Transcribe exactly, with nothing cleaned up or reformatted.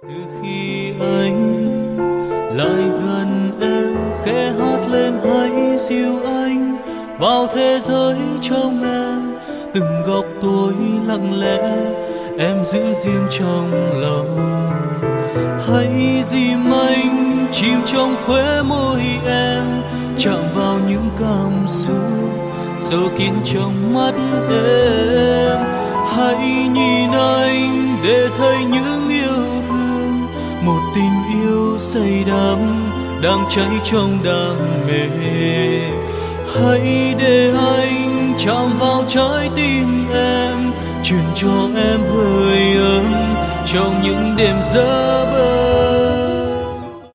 Từ khi anh lại gần em, khẽ hát lên hãy dìu anh vào thế giới trong em. Từng góc tối lặng lẽ em giữ riêng trong lòng. Hãy dìm anh chìm trong khóe môi em, chạm vào những cảm xúc sâu kín trong mắt em. Hãy nhìn anh để thấy những yêu thương, một tình yêu say đắm đang cháy trong đam mê. Hãy để anh chạm vào trái tim em, truyền cho em hơi ấm trong những đêm giấc mơ.